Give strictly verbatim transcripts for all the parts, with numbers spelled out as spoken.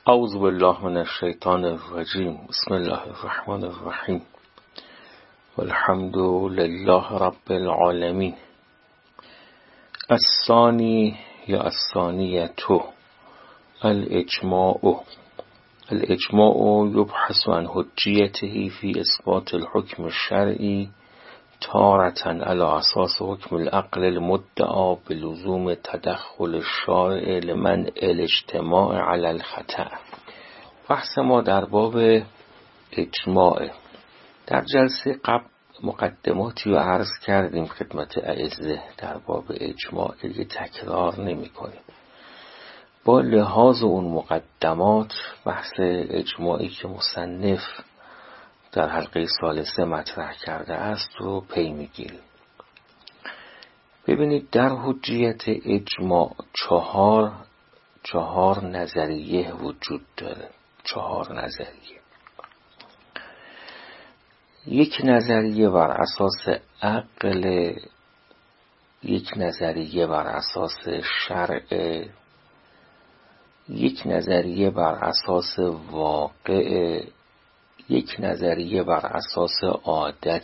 اعوذ بالله من الشیطان الرجیم. بسم الله الرحمن الرحیم. والحمد لله رب العالمین. الثانی یا الثانیه الاجماع. الاجماع یبحث عن حجیته فی اثبات الحکم الشرعی تارة على اساس حکم العقل المدعا بلزوم تدخل الشارع لمنع الاجتماع على الخطأ. بحث ما در باب اجماع. در جلسه قبل مقدماتی رو عرض کردیم خدمت اعزه در باب اجماع که دیگه تکرار نمی کنیم. با لحاظ اون مقدمات بحث اجماعی که مصنف در حلقه ثالثه مطرح کرده است رو پی میگیریم. ببینید در حجیت اجماع چهار چهار نظریه وجود داره. چهار نظریه. یک نظریه بر اساس عقل، یک نظریه بر اساس شرع، یک نظریه بر اساس واقع، یک نظریه بر اساس عادت.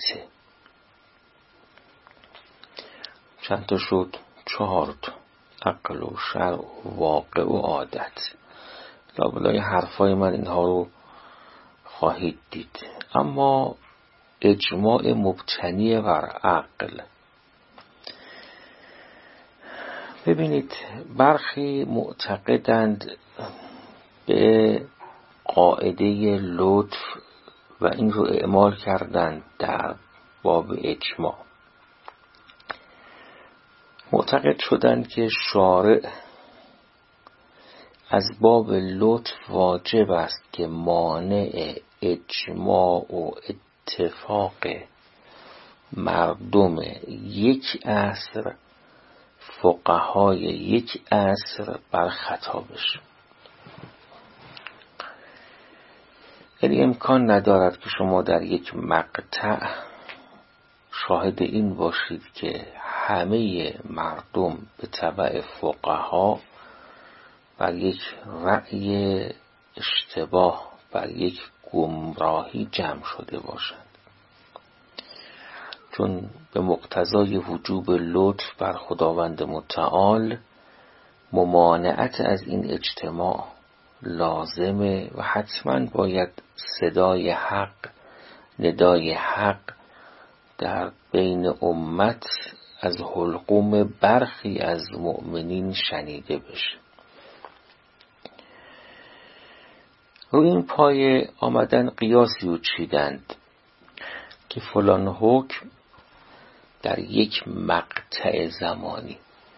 چند تا شد؟ چهار تا. عقل و شرع و واقع و عادت. لابلای حرفای من اینها رو خواهید دید. اما اجماع مبتنی بر عقل. ببینید برخی معتقدند به قاعده لطف و این رو اعمال کردند در باب اجماع. معتقد شدند که شارع از باب لطف واجب است که مانع اجماع و اتفاق مردم یک عصر، فقهای یک عصر بر خطا بشه. یعنی امکان ندارد که شما در یک مقطع شاهد این باشید که همه مردم به تبع فقها بر یک رأی اشتباه، بر یک گمراهی جمع شده باشند. چون به مقتضای وجوب لطف بر خداوند متعال ممانعت از این اجتماع لازمه و حتما باید صدای حق، ندای حق در بین امت از حلقوم برخی از مؤمنین شنیده بشه. روی این پایه آمدن قیاسی و چیدند که فلان حکم در یک مقطع زمانی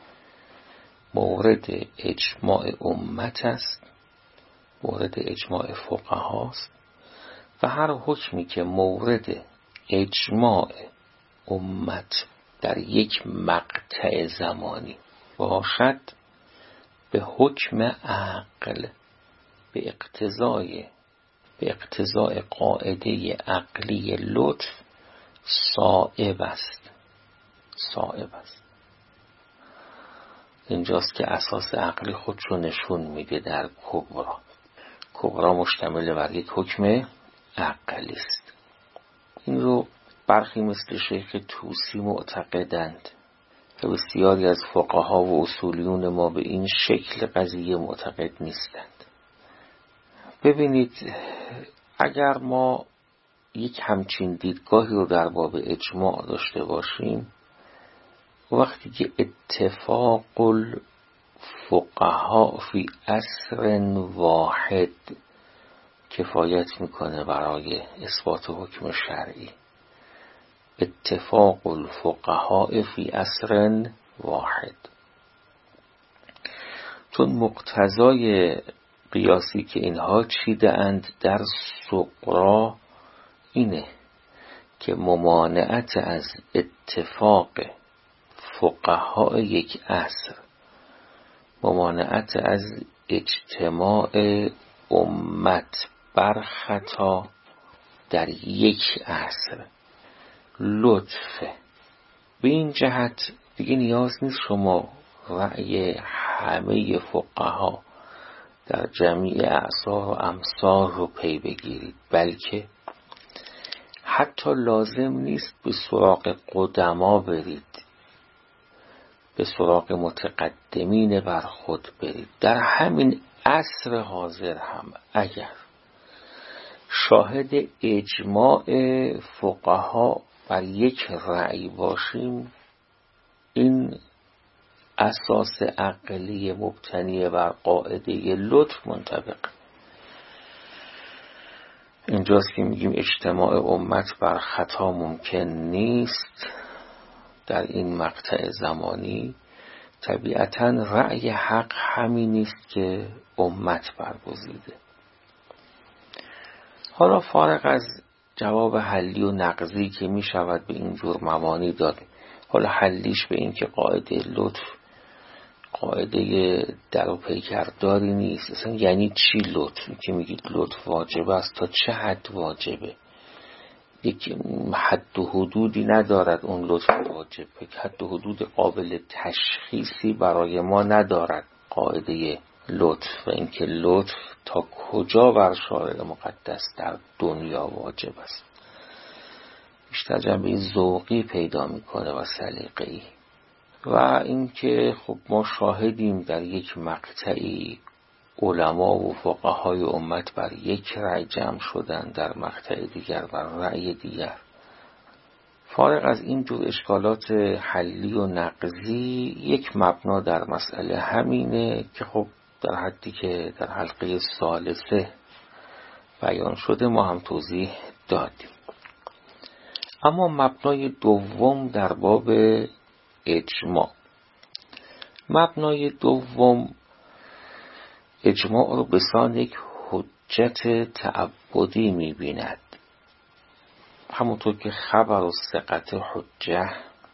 مورد اجماع امت است، مورد اجماع فقها است و هر حکمی که مورد اجماع امت در یک مقطع زمانی باشد به حکم عقل، به اقتضای به اقتضای قاعده عقلی لطف صائب است. صائب است. اینجاست که اساس عقلی خودشو نشون میده در کبرا. کبرا مشتمل بر یک حکم عقلی است. این رو برخی مثل شیخ طوسی معتقدند و بسیاری از فقها و اصولیون ما به این شکل قضیه معتقد نیستند. ببینید اگر ما یک همچین دیدگاهی رو در باب اجماع داشته باشیم، وقتی که اتفاق الفقها فی عصر واحد کفایت میکنه برای اثبات حکم شرعی، اتفاق الفقها فی عصر واحد، چون مقتضای قیاسی که اینها چیده اند در صغرا اینه که ممانعت از اتفاق فقها یک عصر، ممانعت از اجتماع امت بر خطا در یک عصر لطفه. به این جهت دیگه نیاز نیست شما رأی همه فقها در جمیع اعصار و امصار رو پی بگیرید، بلکه حتی لازم نیست به سراغ قدما برید، به سراغ متقدمین بر خود برید. در همین عصر حاضر هم اگر شاهد اجماع فقها بر یک رأی باشیم، این اساس عقلی مبتنی بر قاعده لطف منطبق. اینجاست که میگیم اجتماع امت بر خطا ممکن نیست. در این مقطع زمانی طبیعتاً رأی حق همین است که امت برگزیده. حالا فارغ از جواب حلی و نقضی که می شود به اینجور مبانی داد، حالا حلیش به این که قاعده لطف قاعده در و پیکرداری نیست. اصلا یعنی چی لطف؟ که میگید لطف واجب است، تا چه حد واجبه؟ یک حد و حدودی ندارد اون لطف واجب، یک حد و حدود قابل تشخیصی برای ما ندارد قاعده لطف، و اینکه لطف تا کجا بر شارع مقدس در دنیا واجب است. بیشتر جنبه ذوقی پیدا میکنه و سلیقه‌ای. و اینکه خب ما شاهدیم در یک مقطعی علما و فقهای امت بر یک رأی جمع شدن، در مقطع دیگر بر رأی دیگر. فارغ از این جور اشکالات حلی و نقضی، یک مبنا در مسئله همینه که خب در حدی که در حلقه ثالثه بیان شده ما هم توضیح دادیم. اما مبنای دوم در باب اجماع، مبنای دوم اجماع رو به سان یک حجت تعبدی می‌بیند. همونطور که خبر و ثقت حجه،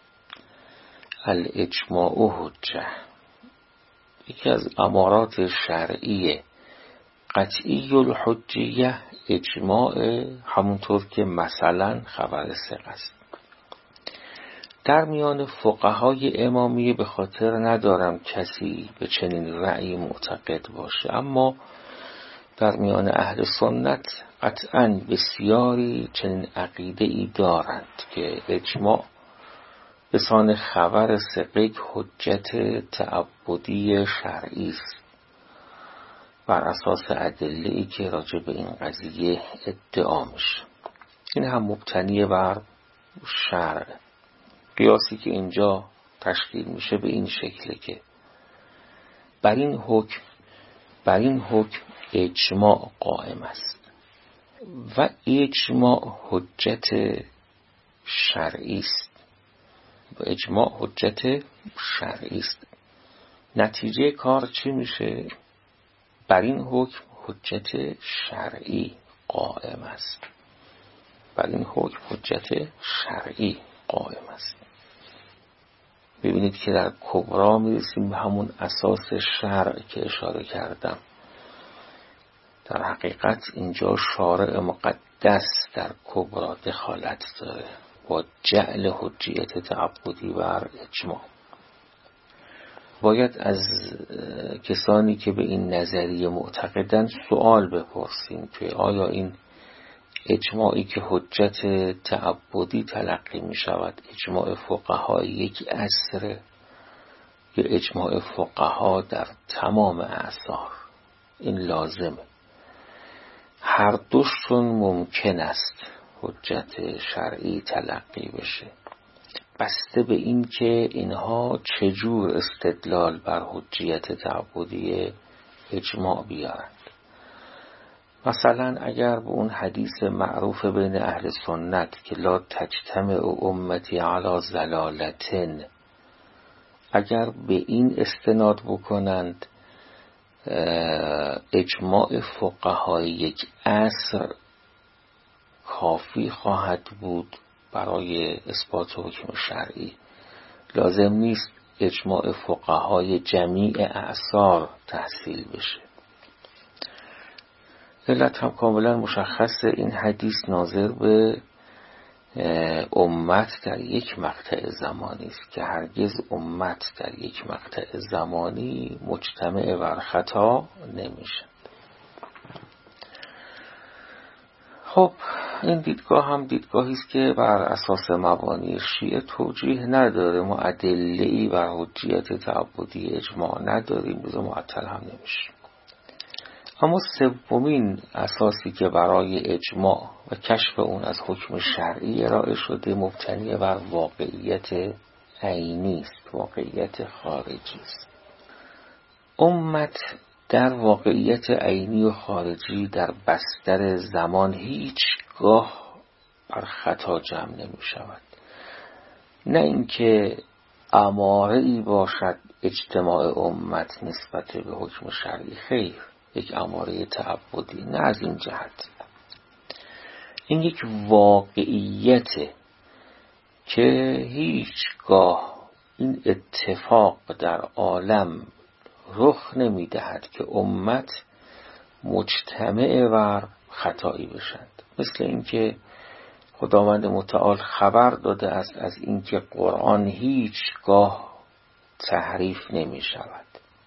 الاجماع حجه، یکی از امارات شرعی قطعی الحجیه اجماع، همونطور که مثلا خبر ثقه است. در میان فقهای امامیه به خاطر ندارم کسی به چنین رأی معتقد باشه، اما در میان اهل سنت قطعاً بسیاری چنین عقیده ای دارند که اجماع به سان خبر ثقه حجت تعبدی شرعی است، بر اساس ادله‌ای که راجع به این قضیه ادعا میشه. این هم مبتنی بر شرع. قیاسی که اینجا تشکیل میشه به این شکله که بر این حکم بر این حکم اجماع قائم است و اجماع حجت شرعی است و اجماع حجت شرعی است. نتیجه کار چی میشه؟ بر این حکم حجت شرعی قائم است. بر این حکم حجت شرعی قائم است. ببینید که در کبرا میرسیم به همون اساس شرع که اشاره کردم. در حقیقت اینجا شارع مقدس در کبرا دخالت داره با جعل حجیت تعبدی بر اجماع. باید از کسانی که به این نظریه معتقدند سوال بپرسیم که آیا این اجماعی که حجت تعبدی تلقی می شود اجماع فقهای یک عصر یا اجماع فقها در تمام اعصار؟ این لازمه. هر دوشون ممکن است حجت شرعی تلقی بشه، بسته به این که اینها چجور استدلال بر حجیت تعبدی اجماع بیارند. مثلا اگر به اون حدیث معروف بین اهل سنت که لا تجتمع امتی علی ضلالتن، اگر به این استناد بکنند اجماع فقهای یک عصر کافی خواهد بود برای اثبات حکم شرعی. لازم نیست اجماع فقهای جمیع اعصار تحصیل بشه. علت هم کاملا مشخصه. این حدیث ناظر به امت در یک مقطع زمانی است که هرگز امت در یک مقطع زمانی مجتمع بر خطا نمیشه. خب این دیدگاه هم دیدگاهی است که بر اساس مبانی شیعه توجیه نداره. ما ادله‌ای بر حجیت تعبدی اجماع نداریم، بذار معطل هم نمیشه. اما سومین اساسی که برای اجماع و کشف اون از حکم شرعی ارائه شده مبتنی بر واقعیت عینی است، واقعیت خارجی است. امت در واقعیت عینی و خارجی در بستر زمان هیچگاه بر خطا جمع نمی شود. نه اینکه اماره‌ای باشد اجتماع امت نسبت به حکم شرعی، خیر، یک اماره تعبدی، نه از این جهت. این یک واقعیته که هیچگاه این اتفاق در عالم رخ نمی دهد که امت مجتمع بر خطایی بشند. مثل اینکه خداوند متعال خبر داده است از اینکه قرآن هیچگاه تحریف نمی شود.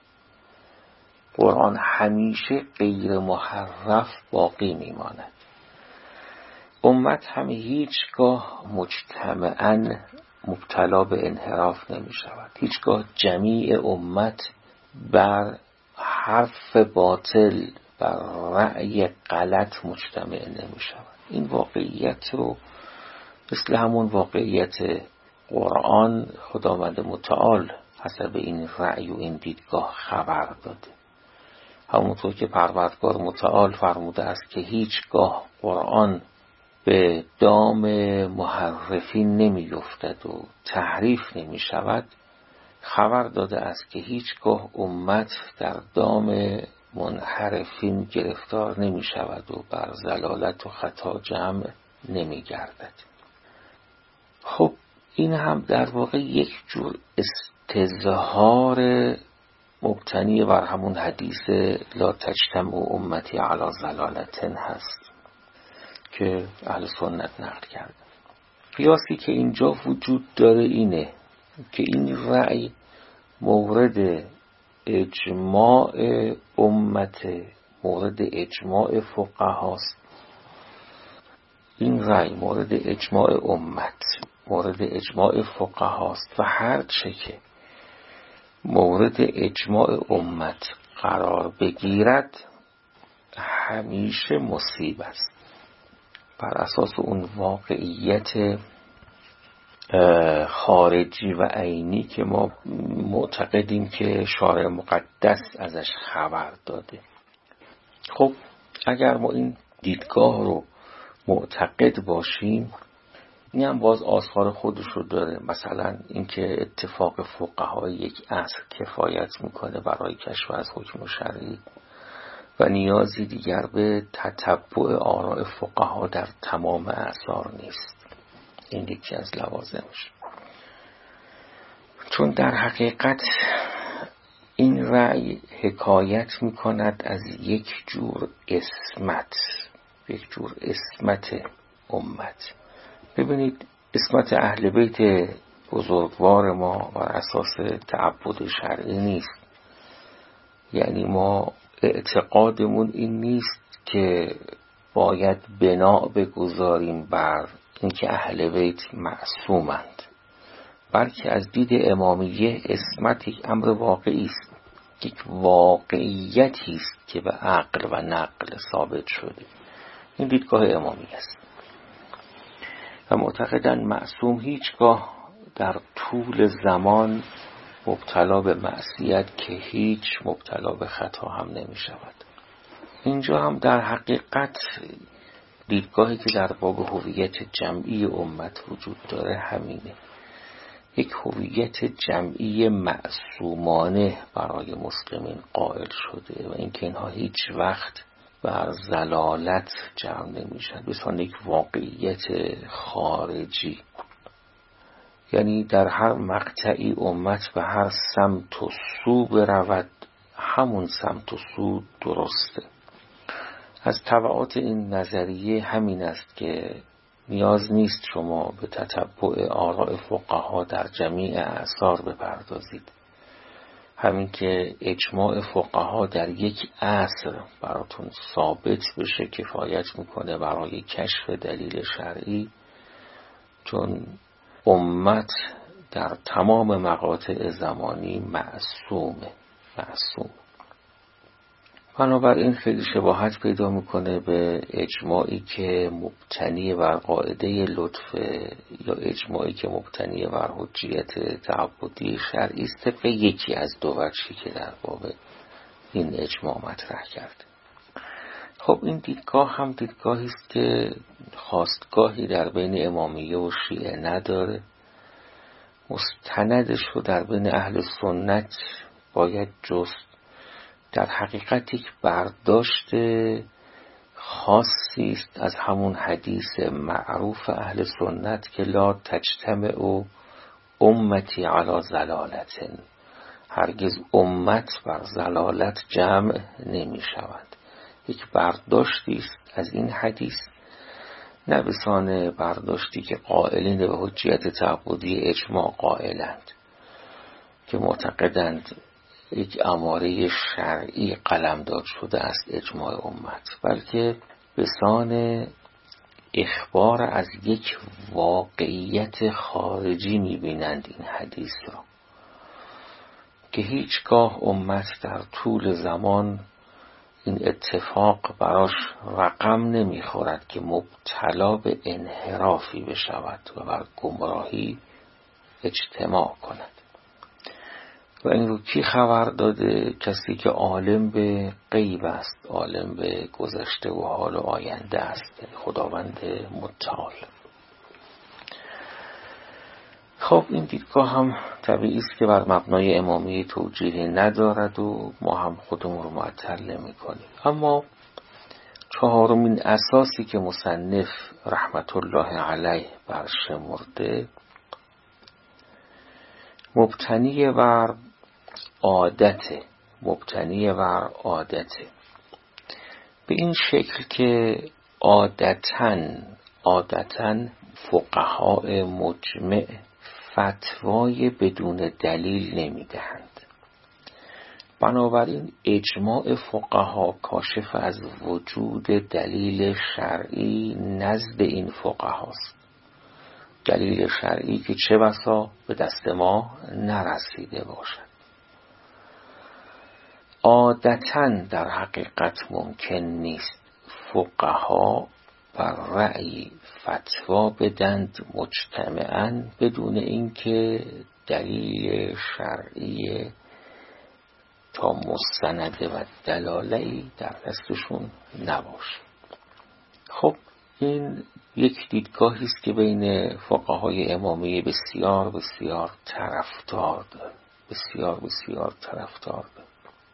قرآن همیشه غیر محرف باقی می ماند. امت هم هیچگاه مجتمعاً مبتلا به انحراف نمی شود. هیچگاه جمیع امت بر حرف باطل، بر رأی غلط مجتمع نمی شود. این واقعیت رو مثل همون واقعیت قرآن خداوند متعال حسب این رأی و این دیدگاه خبر داده. همونطور که پروردگار متعال فرموده است که هیچگاه قرآن به دام محرفین نمی افتد و تحریف نمی شود، خبر داده است که هیچگاه امت در دام منحرفین گرفتار نمی شود و بر ضلالت و خطا جمع نمی گردد. خب این هم در واقع یک جور استظهار مبتنی بر همون حدیث لا تجتمع امتی علی ضلالت هست که اهل سنت نقل کردن. قیاسی که اینجا وجود داره اینه که این رأی مورد اجماع امت، مورد اجماع فقهاست. این رأی مورد اجماع امت، مورد اجماع فقهاست و هر چه که مورد اجماع امت قرار بگیرد همیشه مصیب است. بر اساس اون واقعیت خارجی و عینی که ما معتقدیم که شارع مقدس ازش خبر داده. خب اگر ما این دیدگاه رو معتقد باشیم، این هم باز آثار خودش رو داره. مثلا اینکه اتفاق فقهای یک عصر کفایت میکنه برای کشف از حکم شرعی و نیازی دیگر به تتبع آراء فقها در تمام اعصار نیست. این یکی از لوازمش. چون در حقیقت این رأی حکایت میکند از یک جور اسمت، یک جور اسمت امت. ببینید اسمت اهل بیت بزرگوار ما بر اساس تعبد شرعی نیست. یعنی ما اعتقادمون این نیست که باید بنا بگذاریم بر اینکه اهل بیت معصومند، بلکه از دید امامیه اسمت یک امر واقعی است، یک واقعیتی است که به عقل و نقل ثابت شده. این دیدگاه امامیه است و معتقدن معصوم هیچگاه در طول زمان مبتلا به معصیت که هیچ مبتلا به خطا هم نمی شود. اینجا هم در حقیقت دیدگاهی که در باب هویت جمعی امت وجود داره همینه. یک هویت جمعی معصومانه برای مسلمین قائل شده و اینکه اینها هیچ وقت بر ضلالت جمع نمیشن، بسیار یک واقعیت خارجی. یعنی در هر مقطعی امت به هر سمت و سو برود، همون سمت و سو درسته. از تبعات این نظریه همین است که نیاز نیست شما به تتبع آراء فقها در جمیع اعصار بپردازید. همین که اجماع فقها در یک عصر براتون ثابت بشه کفایت میکنه برای کشف دلیل شرعی، چون امت در تمام مقاطع زمانی معصومه معصوم. بنابراین خیلی شباهت پیدا میکنه به اجماعی که مبتنی بر قاعده لطف یا اجماعی که مبتنی بر حجیت تعبدی شرعی است، طبق یکی از دو وجهی که در باب این اجماع مطرح کرد. خب این دیدگاه هم دیدگاهی است که خواستگاهی در بین امامیه و شیعه نداره. مستندش رو در بین اهل سنت باید جست. در حقیقت یک برداشت خاصی است از همون حدیث معروف اهل سنت که لا تجتمع امتی علی ضلالت، هرگز امت بر ضلالت جمع نمی شود. یک برداشتی است از این حدیث، نه بسان برداشتی که قائلین به حجیت تعبدی اجماع قائلند که معتقدند یک اماره شرعی قلمداد شده است اجماع امت، بلکه بسان اخبار از یک واقعیت خارجی می‌بینند این حدیث را که هیچگاه امت در طول زمان این اتفاق براش رقم نمیخورد که مبتلا به انحرافی بشود و بر گمراهی اجتماع کند. و این رو کی خبر داده؟ کسی که عالم به غیب است، عالم به گذشته و حال و آینده است، خداوند متعال. خب این دیدگاه هم طبیعی است که بر مبنای امامی توجیهی ندارد و ما هم خودمون رو معطل نمی کنیم. اما چهارمین اساسی که مصنف رحمت الله علیه برشمرده مبتنی بر عادت مبتنی بر عادت به این شکل که عادتاً عادتاً فقهای مجمع فتوای بدون دلیل نمی دهند. بنابراین اجماع فقها کاشف از وجود دلیل شرعی نزد این فقهاست، دلیل شرعی که چه بسا به دست ما نرسیده باشد. عادتاً در حقیقت ممکن نیست فقها بر رأی فتوا بدند مجتمعاً بدون اینکه دلیل شرعی تا مستنده و دلاله‌ای در دستشون نباشه. خب این یک دیدگاهی است که بین فقهای امامی بسیار بسیار طرفدار داره، بسیار بسیار طرفدار داره.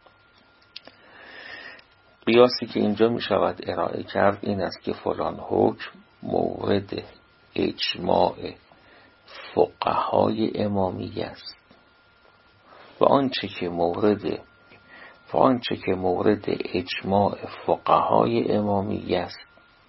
قیاسی که اینجا می شود ارائه کرد این است که فلان حکم مورد اجماع فقهای امامی است و آنچه که مورد و آنچه که مورد اجماع فقهای امامی است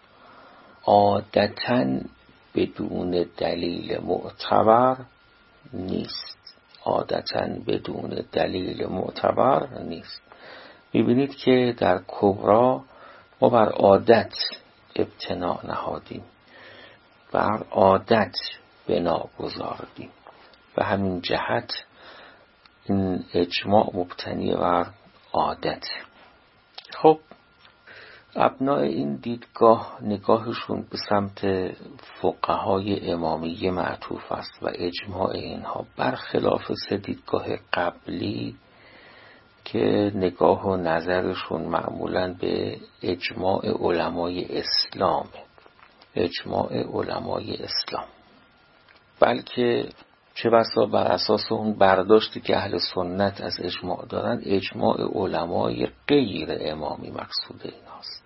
عادتاً بدون دلیل معتبر نیست عادتاً بدون دلیل معتبر نیست. می‌بینید که در کبرا ما بر عادت ابتنا نهادیم، بر عادت بنا گذاردیم. به همین جهت این اجماع مبتنی بر عادت. خب ابنای این دیدگاه نگاهشون به سمت فقهای امامیه معطوف است و اجماع اینها برخلاف سه دیدگاه قبلی که نگاه و نظرشون معمولاً به اجماع علمای اسلام اجماع علمای اسلام بلکه چه بسا بر اساس اون برداشتی که اهل سنت از اجماع دارن اجماع علمای غیر امامی مقصود ایناست.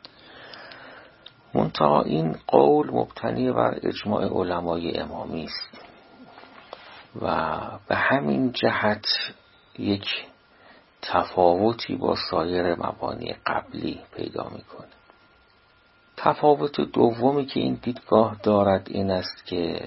منتها این قول مبتنی بر اجماع علمای امامی است و به همین جهت یک تفاوتی با سایر مبانی قبلی پیدا میکنه. تفاوت دومی که این دیدگاه دارد این است که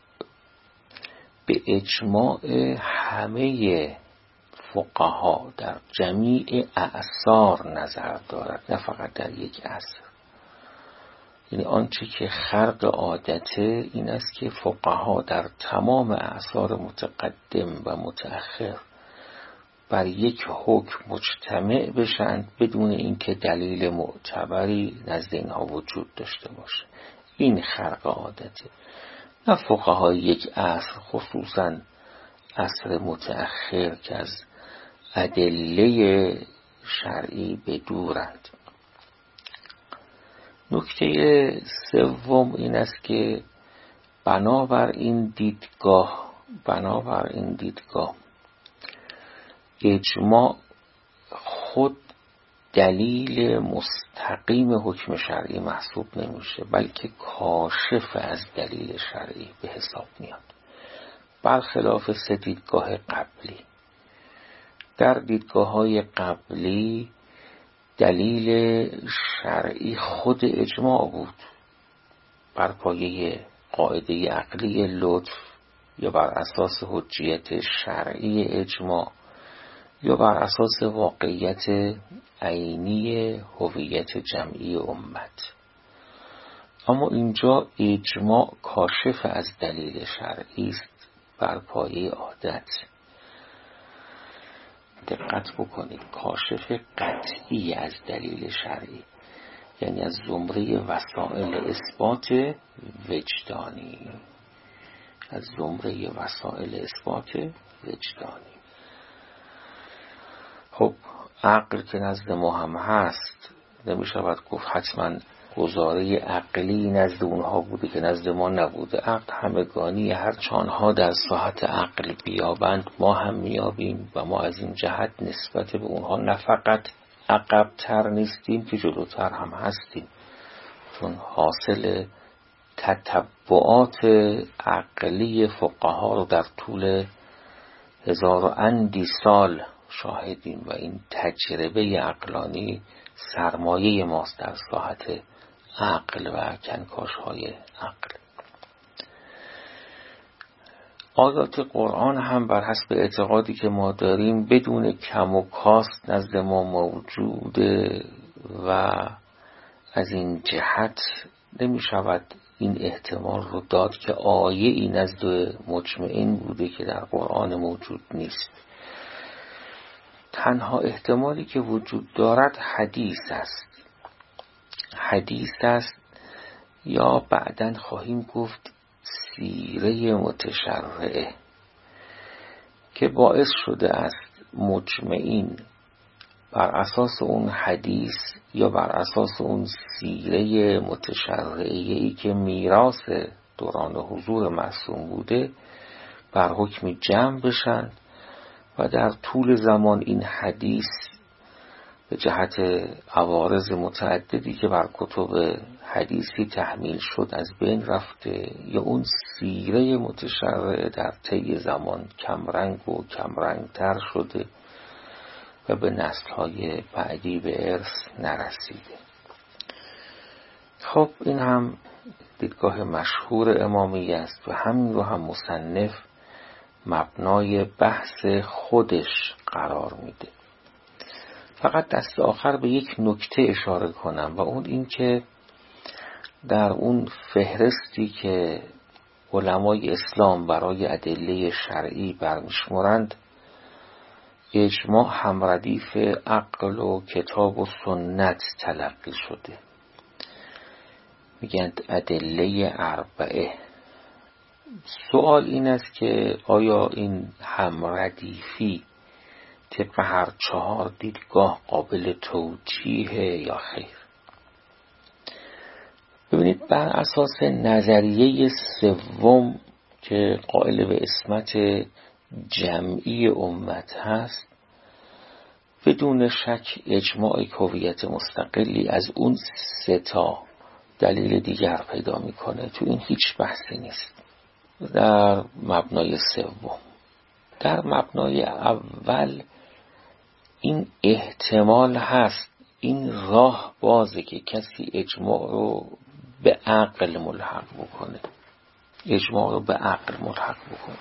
به اجماع همه فقها در جمیع اعصار نظر دارد، نه فقط در یک عصر. یعنی آنچه که خرق عادته این است که فقها در تمام اعصار متقدم و متأخر بر یک حکم مجتمع بشند بدون اینکه دلیل معتبری نزد اینها وجود داشته باشه. این خرق عادته. نه فقهای یک عصر، خصوصا عصر متأخر که از ادله شرعی به دورند. نکته سوم این است که بنابر این دیدگاه بنابر این دیدگاه اجماع خود دلیل مستقیم حکم شرعی محسوب نمیشه، بلکه کاشف از دلیل شرعی به حساب میاد، برخلاف سه دیدگاه قبلی. در دیدگاه‌های قبلی دلیل شرعی خود اجماع بود، بر پایه قاعده عقلی لطف یا بر اساس حجیت شرعی اجماع یا بر اساس واقعیت عینی هویت جمعی امت. اما اینجا اجماع کاشف از دلیل شرعی است بر پایه عادت. دقت بکنید، کاشف قطعی از دلیل شرعی، یعنی از زمره وسائل اثبات وجدانی از زمره وسائل اثبات وجدانی. خب عقل که نزد ما هم هست، نمیشود گفت حتما گزاره عقلی نزد اونها بوده که نزد ما نبوده. عقل همگانی، هر چانها در ساحت عقل بیابند ما هم میابیم و ما از این جهت نسبت به اونها نه فقط عقب‌تر نیستیم که جلوتر هم هستیم، چون حاصل تتبعات عقلی فقها رو در طول هزار و اندی سال شاهدیم و این تجربه عقلانی سرمایه ماست در ساحت عقل و کنکاش های عقل. آیات قرآن هم بر حسب اعتقادی که ما داریم بدون کم و کاست نزد ما موجوده و از این جهت نمی شود این احتمال رو داد که آیه این نزد مجمعین بوده که در قرآن موجود نیست. تنها احتمالی که وجود دارد حدیث است حدیث است یا بعداً خواهیم گفت سیره متشرعه که باعث شده است مجمعین بر اساس اون حدیث یا بر اساس اون سیره متشرعه‌ای که میراث دوران حضور معصوم بوده بر حکم جمع بشن و در طول زمان این حدیث به جهت عوارض متعددی که بر کتب حدیثی تحمیل شد از بین رفته یا اون سیره متشرعه در طی زمان کمرنگ و کمرنگتر شده و به نسل‌های بعدی به ارث نرسیده. خب این هم دیدگاه مشهور امامی است و همین رو هم مصنف مبنای بحث خودش قرار میده. فقط دست آخر به یک نکته اشاره کنم و اون این که در اون فهرستی که علمای اسلام برای ادله شرعی برمیشمارند اجماع هم ردیف عقل و کتاب و سنت تلقی شده. میگن ادله اربعه. سوال این است که آیا این هم ردیفی طبق هر چهار دیدگاه قابل توجیه یا خیر؟ ببینید، بر اساس نظریه سوم که قائل به عصمت جمعی امت هست بدون شک اجماع هویت مستقلی از اون سه تا دلیل دیگر پیدا میکنه. تو این هیچ بحثی نیست. در مبنای سوم، در مبنای اول این احتمال هست این راه بازه که کسی اجماع رو به عقل ملحق بکنه، اجماع رو به عقل ملحق بکنه،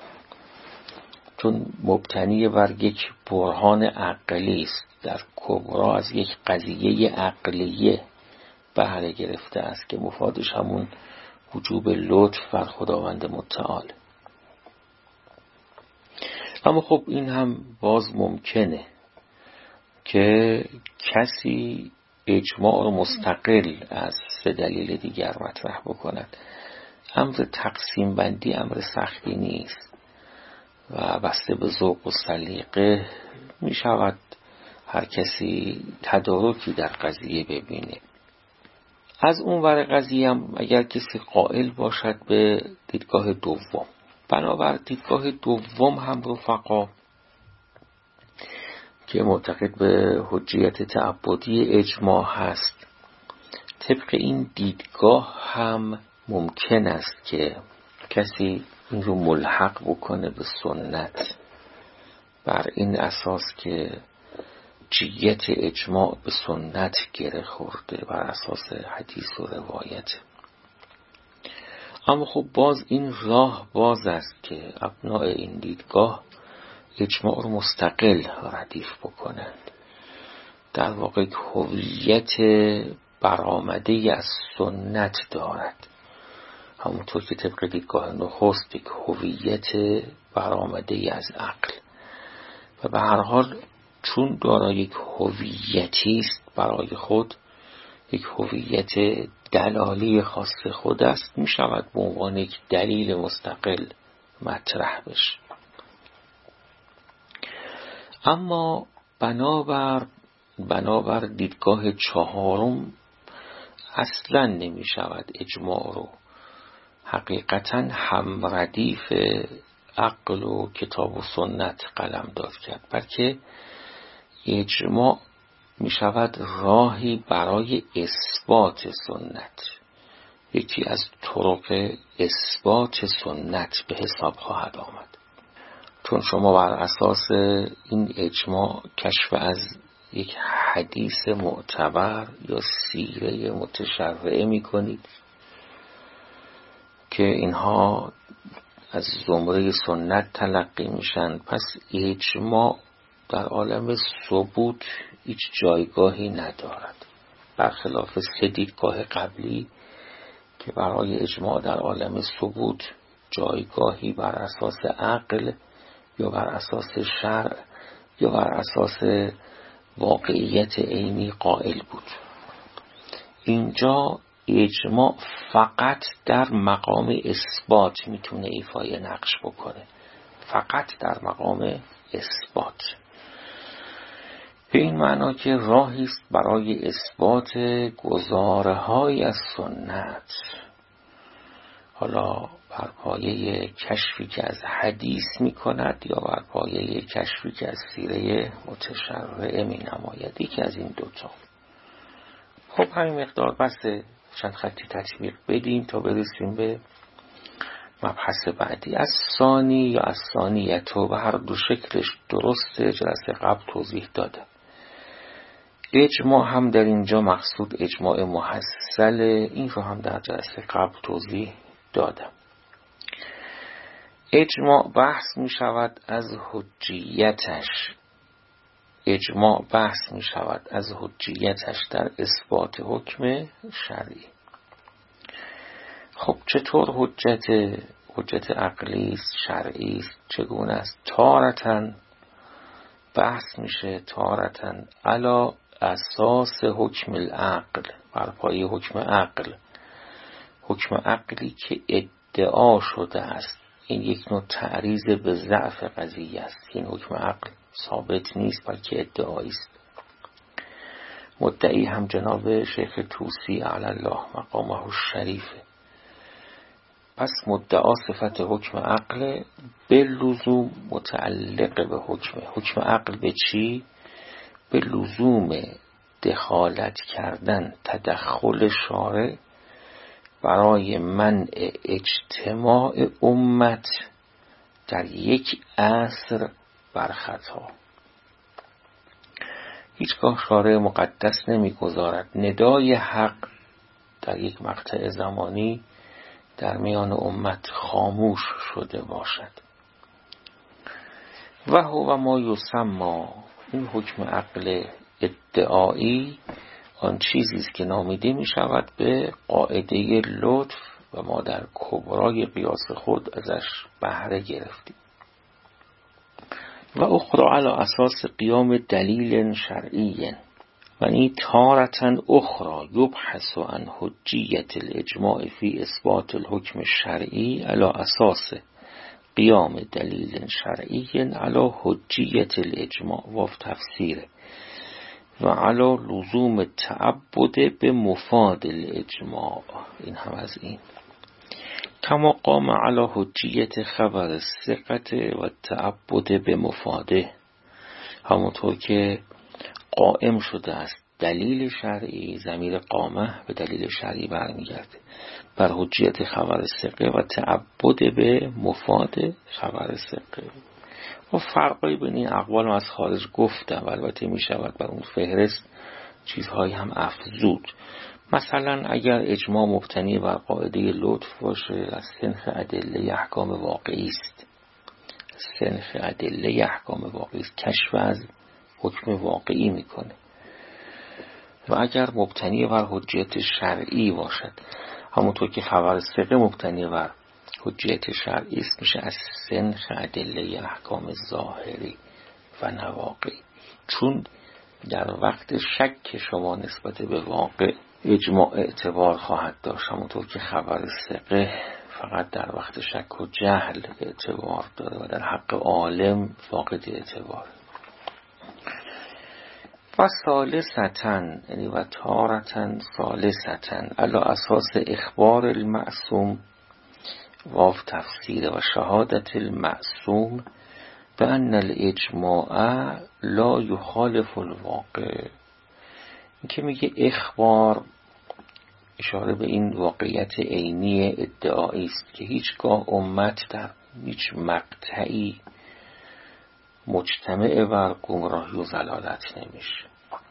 چون مبتنی بر یک برهان عقلی است، در کبرا از یک قضیه عقلیه بهره گرفته است که مفادش همون وجوب لطف بر خداوند متعال. اما خب این هم باز ممکنه که کسی اجماع رو مستقل از سه دلیل دیگر مطرح بکند. امر تقسیم بندی امر سختی نیست و بسته به ذوق و سلیقه می شود هر کسی تدارکی در قضیه ببینه. از اون ور قضیه هم اگر کسی قائل باشد به دیدگاه دوم، بنابر دیدگاه دوم هم رفقا که معتقد به حجیت تعبدی اجماع هست، طبق این دیدگاه هم ممکن است که کسی این رو ملحق بکنه به سنت، بر این اساس که حجیت اجماع به سنت گره خورده، بر اساس حدیث و روایت. اما خب باز این راه باز است که ابناء این دیدگاه اجماع رو مستقل ردیف بکنند، در واقع هویت برآمده از سنت دارد، همونطور که طبق دیدگاه نخست یک هویت برآمده از عقل و به هر حال چون دارای یک هویتی است برای خود، یک هویت دلالی خاص خود است، می شود به عنوان یک دلیل مستقل مطرح بشه. اما بنابر بنابر دیدگاه چهارم اصلا نمی شود اجماع رو حقیقتا هم ردیف عقل و کتاب و سنت قلم داد کرد، بلکه اجماع می شود راهی برای اثبات سنت، یکی از طرق اثبات سنت به حساب خواهد آمد. چون شما بر اساس این اجماع کشف از یک حدیث معتبر یا سیره متشرعه می کنید که اینها از زمره سنت تلقی میشن، پس اجماع در عالم ثبوت هیچ جایگاهی ندارد، برخلاف سه دیدگاه قبلی که برای اجماع در عالم ثبوت جایگاهی بر اساس عقل یا بر اساس شرع یا بر اساس واقعیت عینی قائل بود. اینجا اجماع فقط در مقام اثبات میتونه ایفای نقش بکنه، فقط در مقام اثبات، به این معنا که راهی است برای اثبات گزاره‌های از سنت، حالا بر پایه کشفی که از حدیث میکند یا بر پایه کشفی که از سیره متشرعه مینماید، یکی از این دوتا. خب همین مقدار بس چند خطی تطبیق بدیم تا برسیم به مبحث بعدی. از ثانی یا از ثانیتو به هر دو شکلش درسته، جلسه قبل توضیح داده. اجماع هم در اینجا مقصود اجماع محصل، این رو هم در جلسه قبل توضیح دادم. اجماع بحث می شود از حجیتش، اجماع بحث می شود از حجیتش در اثبات حکم شرعی. خب چطور حجت حجت عقلی است، شرعی است، چگونه است؟ تارتن بحث میشه تارتن علا اساس حکم العقل، بر پای حکم عقل، حکم عقلی که ادعا شده است. این یک نوع تعریض به ضعف قضیه است، این حکم عقل ثابت نیست بلکه ادعایی است. مدعی هم جناب شیخ طوسی علی الله مقامه الشریفه. پس مدعا صفت حکم عقل به لزوم متعلق به حکم. حکم عقل به چی؟ به لزوم دخالت کردن، تدخل شارع برای منع اجتماع امت در یک عصر بر خطا. هیچگاه شارع مقدس نمیگذارد ندای حق در یک مقطع زمانی در میان امت خاموش شده باشد. و هو ما یسمى، این حکم عقل ادعایی آن چیزی است که نامیده می شود به قاعده لطف و ما در کبرای قیاس خود ازش بهره گرفتیم. و اخرى علی اساس قیام دلیل شرعی، و این تارة اخرى یبحث عن حجیت الاجماع فی اثبات الحکم الشرعی علی اساس قیام دلیل شرعی علی حجیت الاجماع و تفسیره و علی لزوم تعبد به مفاد الاجماع. این هم از این. کما قام علی حجیت خبر الثقة و تعبد به مفاده، همونطور که قائم شده است دلیل شرعی، ضمیر قامه به دلیل شرعی برمیگرده، بر حجیت خبر ثقه و تعبد به مفاد خبر ثقه. و فرقی بین این اقوال از خارج گفتم و البته می شود بر اون فهرست چیزهایی هم افزود. مثلا اگر اجماع مبتنی بر قاعده لطف باشه، از سنخ ادله احکام واقعی است. سنخ ادله احکام واقعی است، کشف از حکم واقعی میکنه. و اگر مبتنی بر حجیت شرعی باشد، همونطور که خبر ثقه مبتنی بر حجیت شرعی است، میشه از سنخ ادله احکام ظاهری و نواقعی. چون در وقت شک شما نسبت به واقع اجماع اعتبار خواهد داشت، همونطور که خبر ثقه فقط در وقت شک و جهل اعتبار داره و در حق عالم فاقد اعتبار. و ثالثتن، یعنی و تارتن ثالثتن علی اساس اخبار المعصوم واو تفسیر و شهادت المعصوم به ان الاجماع لا یخالف الواقع. این که میگه اخبار اشاره به این واقعیت عینی ادعایی است که هیچگاه امت در هیچ مقطعی مجتمع بر گمراهی و ضلالت نمیشه.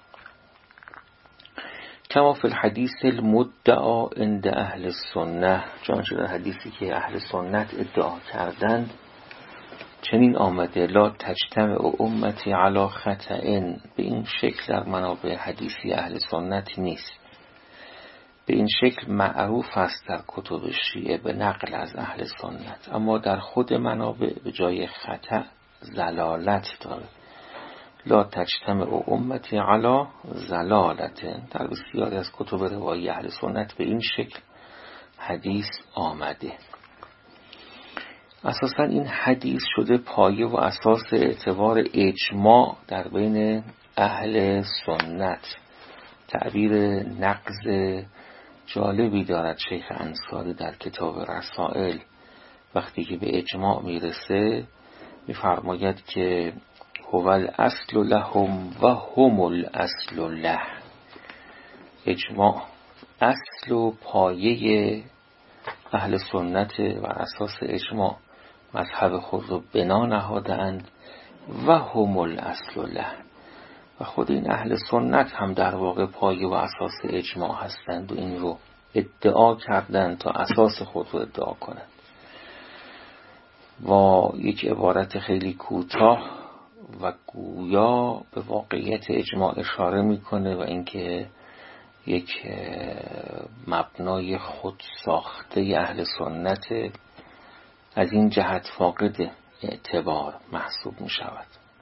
کما فی الحدیث المدعا عند اهل سنت، چنانچه در حدیثی که اهل سنت ادعا کردند چنین آمده: لا تجتمع امتی علی خطأ. به این شکل در منابع حدیثی اهل سنت نیست. به این شکل معروف است در کتب شیعه به نقل از اهل سنت، اما در خود منابع به جای خطأ ضلالت داره. لا تجتمع امتی علی ضلالت. در بسیاری از کتب روایی اهل سنت به این شکل حدیث آمده. اساساً این حدیث شده پایه و اساس اعتبار اجماع در بین اهل سنت. تعبیر نقض جالبی دارد شیخ انصاری در کتاب رسائل. وقتی که به اجماع میرسه میفرماید که هو الاصل لهم و هم الاصل له. اجماع اصل و پایه اهل سنت و اساس اجماع مذهب خود رو بنا نهادند و هم الاصل له، و خود این اهل سنت هم در واقع پایه و اساس اجماع هستند و این رو ادعا کردند تا اساس خود رو ادعا کنند. و یک عبارت خیلی کوتاه و گویا به واقعیت اجماع اشاره میکنه و اینکه یک مبنای خود ساخته اهل سنت از این جهت فاقد اعتبار محسوب می شود.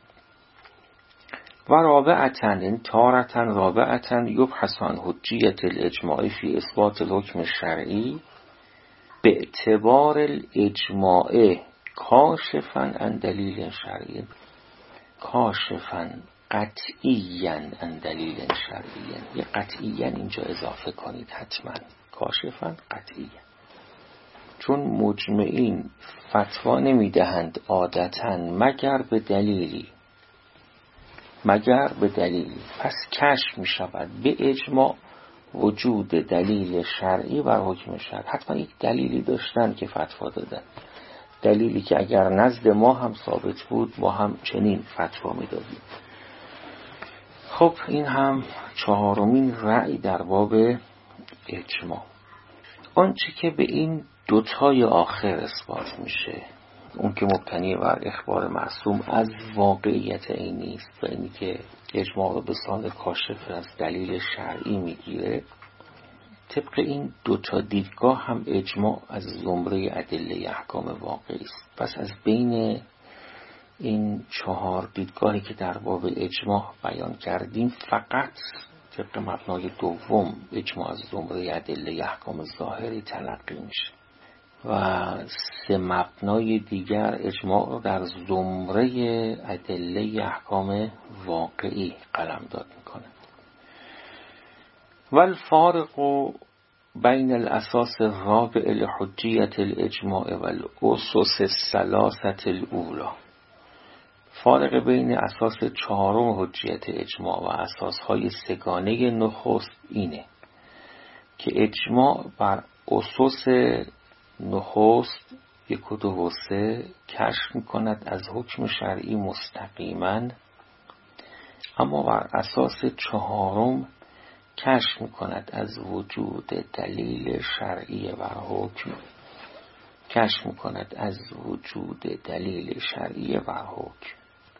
و رابعتن، این تارتن رابعتن یبحث عن حجیت الاجماع فی اثبات الحکم الشرعی به اعتبار الاجماع کاشفاً عن دلیل شرعی. کاشفاً قطعیاً عن دلیل شرعی. یه قطعیاً اینجا اضافه کنید حتما. کاشفاً قطعیاً. چون مجمعین فتوا نمیدهند عادتاً مگر به دلیلی مگر به دلیلی پس کشف می شود به اجماع وجود دلیل شرعی بر حکم شرع. حتما یک دلیلی داشتن که فتوا دادن، دلیلی که اگر نزد ما هم ثابت بود ما هم چنین فتوا می دادیم. خب این هم چهارمین رأی در باب اجماع. آنچه که به این دوتای آخر اثبات میشه، اون که مبتنی بر اخبار معصوم از واقعیت عینی است و اینی که اجماع رو به سان کاشف از دلیل شرعی میگیره، طبق این دوتا دیدگاه هم اجماع از زمره ادله احکام واقعی است. پس از بین این چهار دیدگاهی که در باب اجماع بیان کردیم، فقط طبق مبنای دوم اجماع از زمره ادله احکام ظاهری تلقی میشه و سه مبنای دیگر اجماع رو در زمره ادله احکام واقعی قلمداد میکنه. والفارق بین الاساس الرابع لحجیت الاجماع و الاسس الثلاثه الاولى، فارق بین اساس چهارم حجیت اجماع و اساسهای سگانه نخست اینه که اجماع بر اساس نخست یک و دو و سه کشف میکند از حکم شرعی مستقیما، اما بر اساس چهارم کشف میکند از وجود دلیل شرعی بر حکم کشف میکند از وجود دلیل شرعی بر حکم.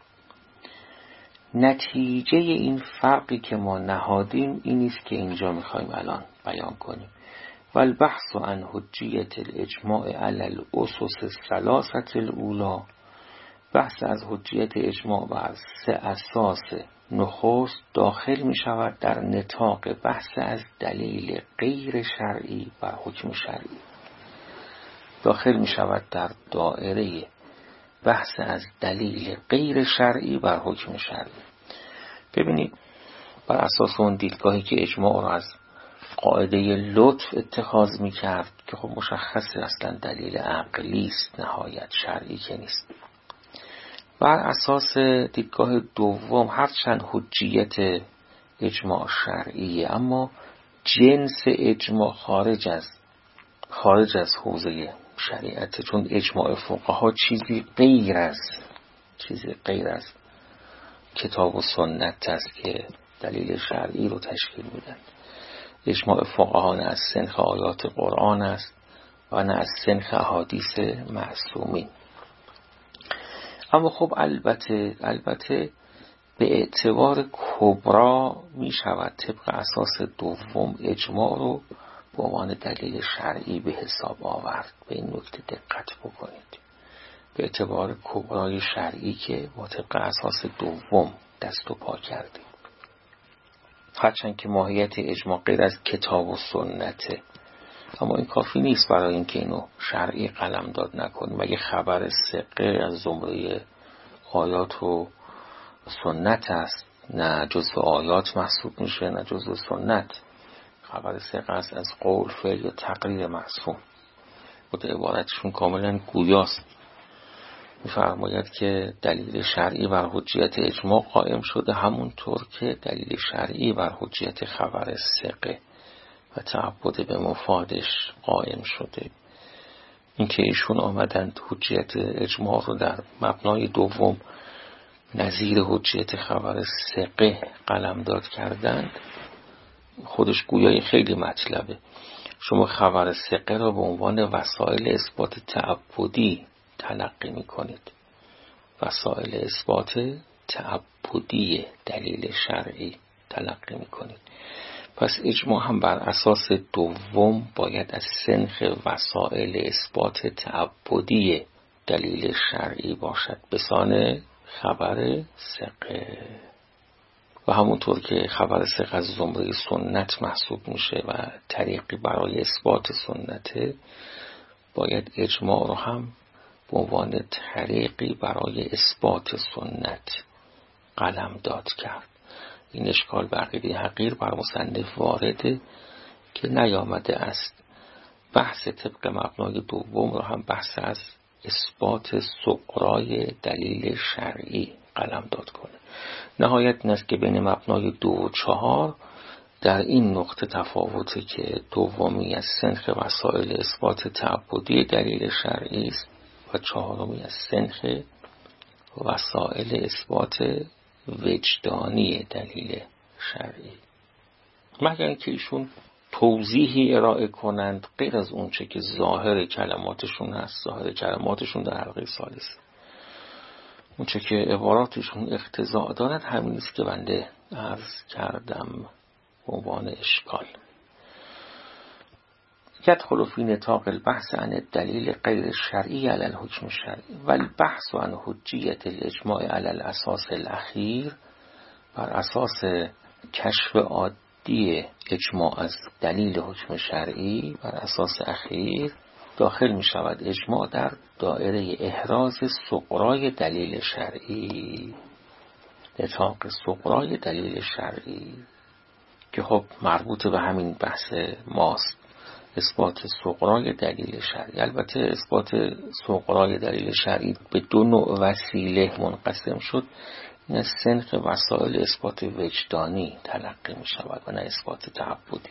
نتیجه این فرقی که ما نهادیم این است که اینجا میخوایم الان بیان کنیم. والبحث عن حجیت الاجماع علی الاسس الثلاثه الاولی، بحث از حجیت اجماع بر سه اساس نخست داخل می شود در نطاق بحث از دلیل غیر شرعی بر حکم شرعی، داخل می شود در دائره بحث از دلیل غیر شرعی بر حکم شرعی. ببینید، بر اساس اون دیدگاهی که اجماع را از قاعده لطف اتخاذ می کرد که خب مشخصه اصلا دلیل عقلی است، نهایت شرعی که نیست، بر اساس دیدگاه دوم هرچند حجیت اجماع شرعیه اما جنس اجماع خارج از خارج از حوزه شریعت، چون اجماع فقها چیزی غیر از چیزی غیر از کتاب و سنت است که دلیل شرعی رو تشکیل میدن. اجماع فقها نه از سنخ آیات قرآن است و نه از سنخ احادیث معصومین. اما خب البته البته به اعتبار کبرا می شود طبق اساس دوم اجماع رو به عنوان دلیل شرعی به حساب آورد. به این نکته دقت بکنید، به اعتبار کبرای شرعی که ما طبق اساس دوم دست و پا کردیم، هرچند که ماهیت اجماع غیر از کتاب و سنته، اما این کافی نیست برای اینکه اینو شرعی قلمداد نکنیم. مگه خبر ثقه از زمره آیات و سنت است؟ نه جزء آیات محسوب میشه نه جزء سنت. خبر ثقه است از قول، فعل یا تقریر معصوم. خود عبارتشون کاملا گویاست، می‌فرماید که دلیل شرعی بر حجیت اجماع قائم شده، همونطور که دلیل شرعی بر حجیت خبر ثقه و تعبد به مفادش قائم شده. این که ایشون آمدند حجیت اجماع رو در مبنای دوم نظیر حجیت خبر ثقه قلمداد کردند، خودش گویای خیلی مطلبه. شما خبر ثقه را به عنوان وسایل اثبات تعبدی تلقی میکنید، وسایل اثبات تعبدی دلیل شرعی تلقی میکنید. پس اجماع هم بر اساس دوم باید از سنخ وسائل اثبات تعبدی دلیل شرعی باشد، به سان خبر ثقه. و همونطور که خبر ثقه از زمره سنت محسوب میشه و طریقی برای اثبات سنته، باید اجماع رو هم به عنوان طریقی برای اثبات سنت قلم داد کرد. این اشکال به عقیده حقیر بر مصنف وارده که نیامده است بحث طبق مبنای دوم رو هم بحث از اثبات سغرای دلیل شرعی قلم داد کنه. نهایت این است که بین مبنای دو و چهار در این نقطه تفاوته که دومی از سنخ وسائل اثبات تعبدی دلیل شرعی است و چهارمی از سنخ وسائل اثبات وجدانی دلیل شرعی، مگر اینکه ایشون توضیحی ارائه کنند غیر از اون چه که ظاهر کلماتشون هست. ظاهر کلماتشون در حلقه ثالثه، اون چه که عباراتشون اقتضاء دارد همین است که بنده عرض کردم به عنوان اشکال. يدخل في نطاق البحث عن الدليل غير الشرعي على الحكم الشرعي والبحث عن حجية الإجماع على الأساس الأخير، بر اساس کشف عادی اجماع از دلیل حکم شرعی بر اساس اخیر داخل می شود اجماع در دایره احراز صغرای دلیل شرعی، نطاق صغرای دلیل شرعی که خب مربوط به همین بحث ماست، اثبات صغرای دلیل شرعی. البته اثبات صغرای دلیل شرعی به دو نوع وسیله منقسم شد، این از سنخ وسائل اثبات وجدانی تلقی می شود و نه اثبات تعبدی.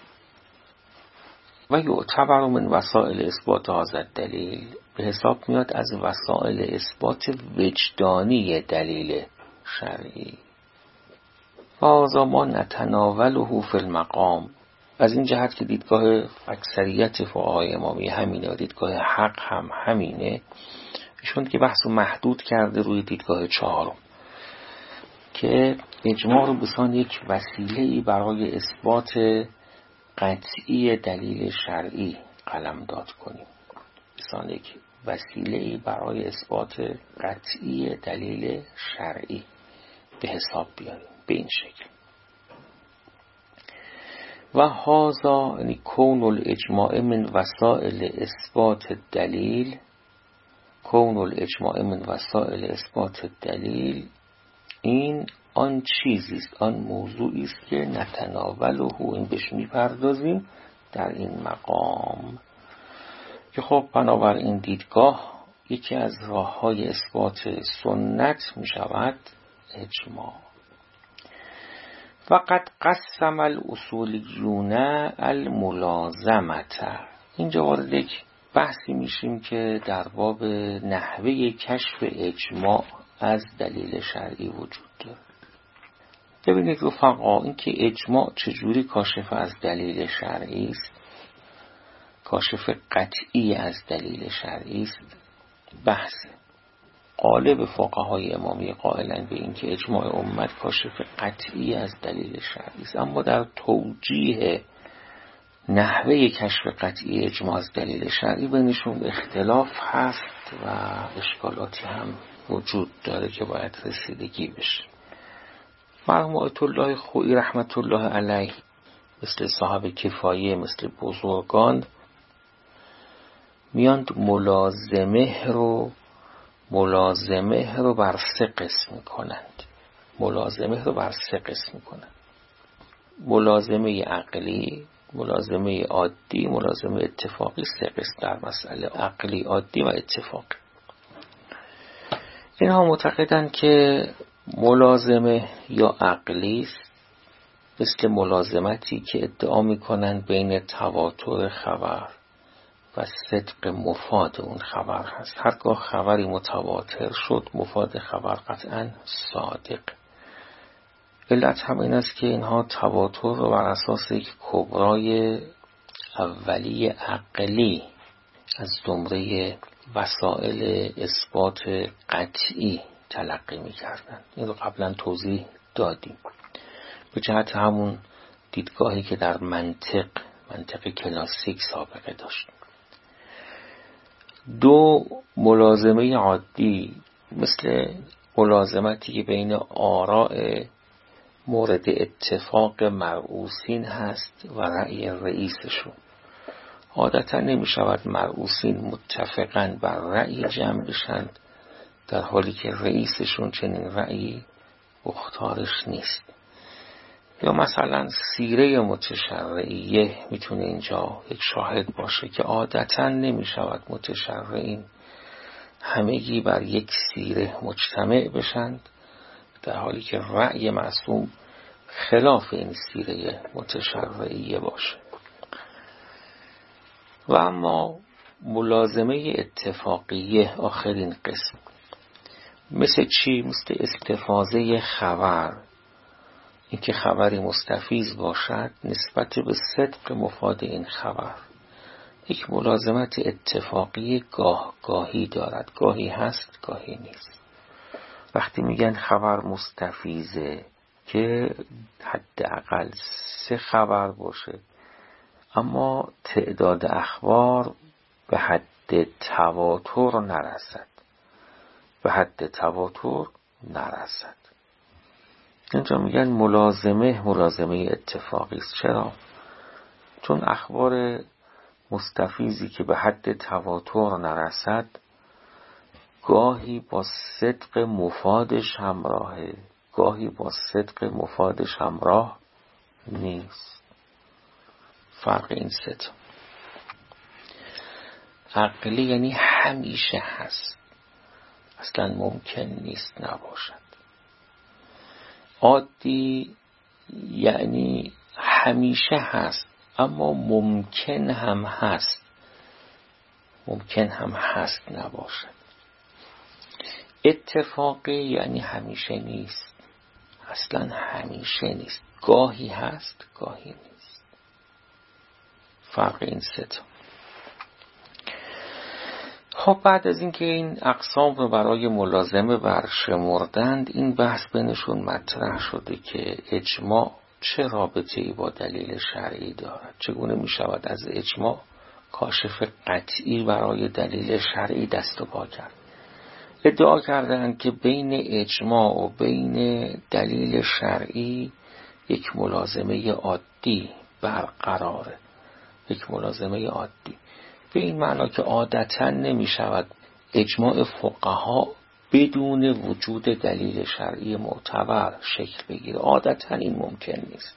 و یعتبر من وسائل اثبات هذا دلیل، به حساب میاد از وسائل اثبات وجدانی دلیل شرعی. و هذا ما نتناوله فی المقام، از این جهت که دیدگاه اکثریت فقهای امامی همینه و دیدگاه حق هم همینه، ایشون که بحث رو محدود کرده روی دیدگاه چهارم که اجماع رو بسان یک وسیله‌ای برای اثبات قطعی دلیل شرعی قلمداد کنیم، بسان یک وسیله‌ای برای اثبات قطعی دلیل شرعی به حساب بیاریم به این شکل. و هذا یعنی کون الاجماع من وسائل اثبات الدلیل، کون الاجماع من وسائل اثبات الدلیل، این آن چیزی است، آن موضوعی است که نتناوله، این بهش میپردازیم در این مقام، که خب بنابر این دیدگاه یکی از راه‌های اثبات سنت می شود اجماع. وقد قسم الاصولیون الملازمه، اینجا وارد یک بحثی میشیم که در باب نحوه کشف اجماع از دلیل شرعی وجود داره. ببینید رفقا، این که اجماع چجوری کاشف از دلیل شرعی است، کاشف قطعی از دلیل شرعی است، بحث غالب فقهای امامی قائلن به این که اجماع امت کاشف قطعی از دلیل شرعی است، اما در توجیه نحوه کشف قطعی اجماع از دلیل شرعی بینشون اختلاف هست و اشکالاتی هم وجود داره که باید رسیدگی بشه. مرحوم آیت الله خویی رحمت الله علیه مثل صاحب کفایه، مثل بزرگان میاند ملازمه رو ملازمه رو بر سه قسم کنند. ملازمه رو بر سه قسم کنند: ملازمه عقلی، ملازمه عادی، ملازمه اتفاقی. سه قسم در مسئله عقلی، عادی و اتفاقی. اینها معتقدند که ملازمه یا عقلی است مثل ملازمتی که ادعا میکنند بین تواتر خبر و صدق مفاد اون خبر هست. هرگاه خبری متواتر شد مفاد خبر قطعا صادق. علت هم این است که اینها تواتر رو بر اساس یک کبرای اولی عقلی از زمره وسائل اثبات قطعی تلقی می کردن. این رو قبلا توضیح دادیم به جهت همون دیدگاهی که در منطق منطق کلاسیک سابقه داشت. دو، ملازمه عادی مثل ملازمتی که بین آراء مورد اتفاق مرئوسین هست و رأی رئیسشون. عادتا نمی شود مرئوسین متفقاً بر رأی جمع بشند در حالی که رئیسشون چنین رأیی مختارش نیست. یا مثلا سیره متشرعیه میتونه اینجا یک شاهد باشه که عادتا نمی شود متشرعین همگی بر یک سیره مجتمع بشند در حالی که رأی معصوم خلاف این سیره متشرعیه باشه. و اما ملازمه اتفاقیه، آخرین قسم، مثل چی؟ مثل استفاضه خبر، اینکه خبری مستفیض باشد نسبت به صدق مفاد این خبر. یک ملازمت اتفاقی گاه گاهی دارد، گاهی هست گاهی نیست. وقتی میگن خبر مستفیضه که حداقل سه خبر باشه اما تعداد اخبار به حد تواتر نرسد، به حد تواتر نرسد. اینجا میگن ملازمه ملازمه اتفاقی است. چرا؟ چون اخبار مستفیضی که به حد تواتر نرسد گاهی با صدق مفادش همراهه، گاهی با صدق مفادش همراه نیست. فرق این سه تا. عقلی یعنی همیشه هست، اصلا ممکن نیست نباشد. عادی یعنی همیشه هست اما ممکن هم هست، ممکن هم هست نباشد. اتفاقی یعنی همیشه نیست، اصلا همیشه نیست، گاهی هست گاهی نیست. فرق این سه تا. خب بعد از اینکه این اقسام رو برای ملازمه برشمردند، این بحث بینشون مطرح شده که اجماع چه رابطه‌ای با دلیل شرعی دارد، چگونه می شود از اجماع کاشف قطعی برای دلیل شرعی دست و پا کرد. ادعا کردند که بین اجماع و بین دلیل شرعی یک ملازمه عادی برقراره، یک ملازمه عادی، به این معنا که عادتاً نمی شود اجماع فقها بدون وجود دلیل شرعی معتبر شکل بگیره. عادتاً این ممکن نیست.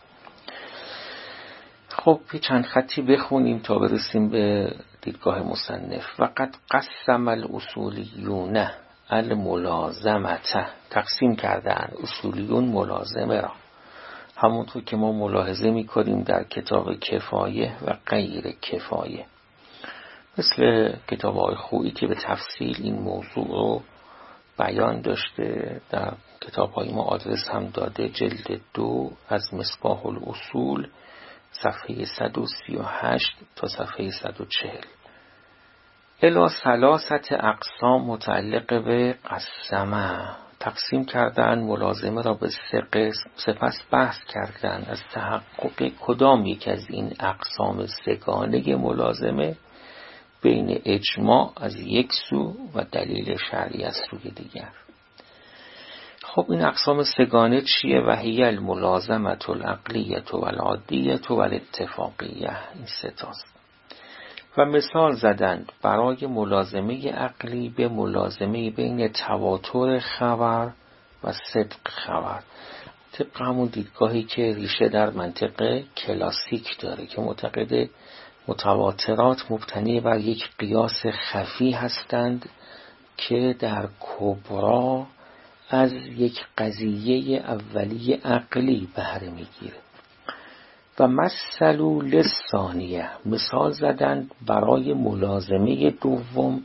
خب چند خطی بخونیم تا برسیم به دیدگاه مصنف. وقد قسم الاصولیون الملازمته، تقسیم کردن اصولیون ملازمه را، همونطور که ما ملاحظه می‌کنیم در کتاب کفایه و غیر کفایه، مثل کتاب آقای خویی که به تفصیل این موضوع رو بیان داشته. در کتاب های ما آدرس هم داده، جلد دو از مصباح الاصول صفحه صد و سی و هشت تا صفحه صد و چهل. الی ثلاثت اقسام متعلق به قسمه، تقسیم کردن ملازمه را به سه قسم، سپس بحث کردن از تحقق کدام یک از این اقسام سگانه ملازمه بین اجماع از یک سو و دلیل شرعی از سوی دیگر. خب این اقسام سگانه چیه؟ و هی الملازمه العقلیه و العادیه و الاتفاقیه، این سه تاست. و مثال زدند برای ملازمه عقلی به ملازمه بین تواتر خبر و صدق خبر، طبق همون دیدگاهی که ریشه در منطق کلاسیک داره که معتقد متواترات مبتنی بر یک قیاس خفی هستند که در کبرا از یک قضیه اولیه عقلی بهره میگیره. و مثلوا للثانیه، مثال زدند برای ملازمه دوم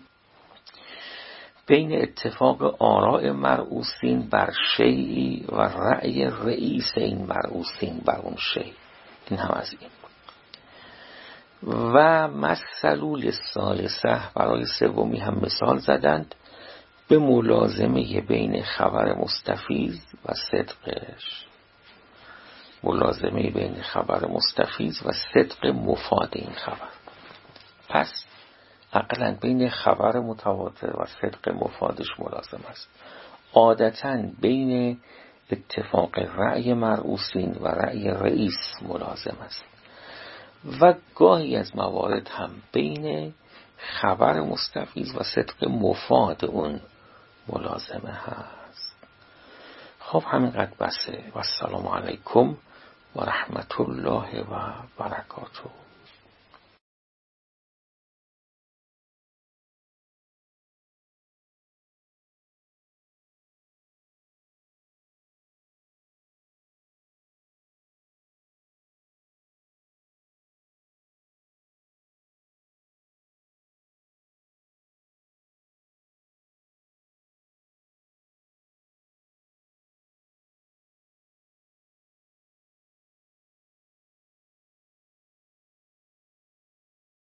بین اتفاق آراء مرئوسین بر شیئی و رأی رئیس این مرئوسین بر اون شیء. این هم از این. و مثلوا للثالثه، برای سومی هم مثال زدند به ملازمه بین خبر مستفیض و صدقش، ملازمه بین خبر مستفیض و صدق مفاد این خبر. پس عقلاً بین خبر متواتر و صدق مفادش ملازم است. عادتاً بین اتفاق رأی مرئوسین و رأی رئیس ملازم است و گاهی از موارد هم بین خبر مستفیض و صدق مفاد اون ملازمه هست. خب همینقدر بسه. و السلام علیکم و رحمت الله و برکاته.